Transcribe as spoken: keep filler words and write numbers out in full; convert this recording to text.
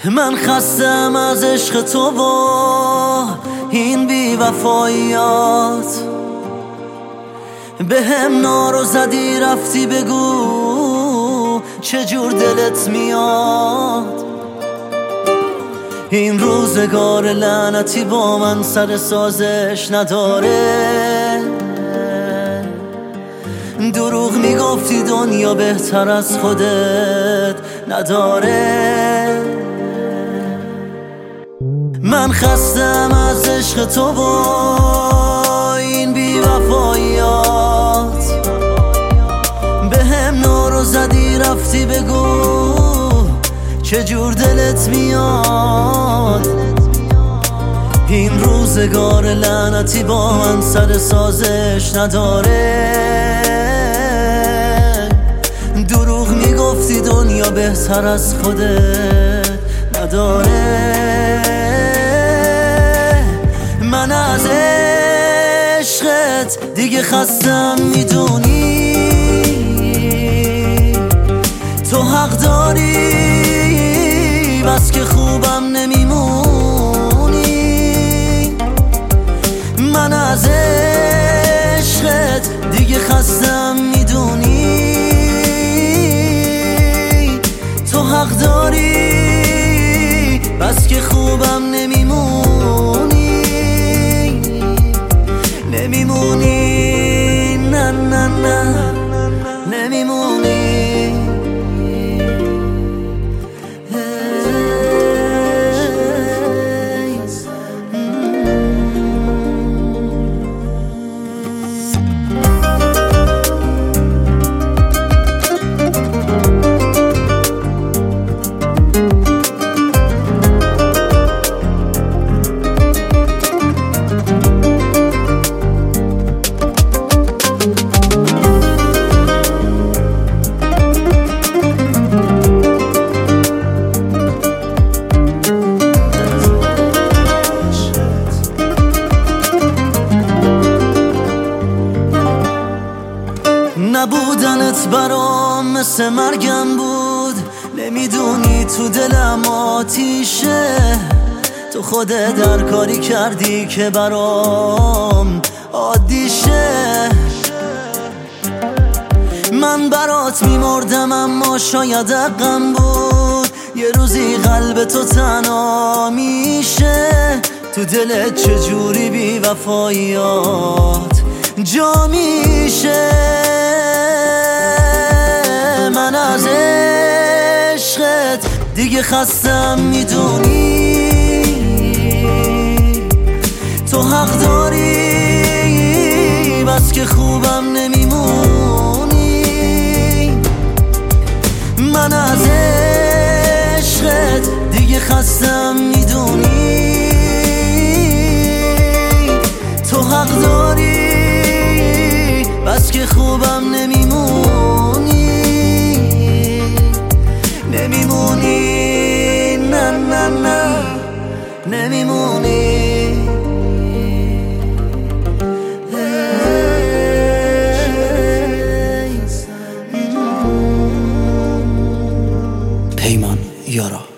من خستم از عشق تو با این بی وفاییات، به هم نارو زدی رفتی بگو چجور دلت میاد. این روزگار لعنتی با من سر سازش نداره، دروغ میگفتی دنیا بهتر از خودت نداره. من خستم از عشق تو با این بی وفاییات، به هم نارو زدی رفتی بگو چجور دلت میاد. این روزگار لعنتی با من سر سازش نداره، دروغ میگفتی دنیا بهتر از خودت نداره. من از عشقت دیگه خستم میدونی، تو حق داری بس که خوبم نمیمونی. من از عشقت دیگه خستم میدونی، تو حق داری بس که خوبم نمیمونی. نمیمونی نه نه نه نمیمونی. نبودنت برام مثل مرگم بود، نمیدونی تو دلم آتیشه. تو خودت در کاری کردی که برام عادیشه. من برات میمردم اما شاید حقم بود، یه روزی قلب تو تنها میشه. تو دلت چجوری بی وفاییات جا میشه. من از عشقت دیگه خستم میدونی، تو حق داری بس که خوبم نمیمونی. من از عشقت دیگه خستم میدونی، تو حق داری بس که خوبم نمیمونی. نمیمونی نه نه نه نمیمونی. پیمان یارا.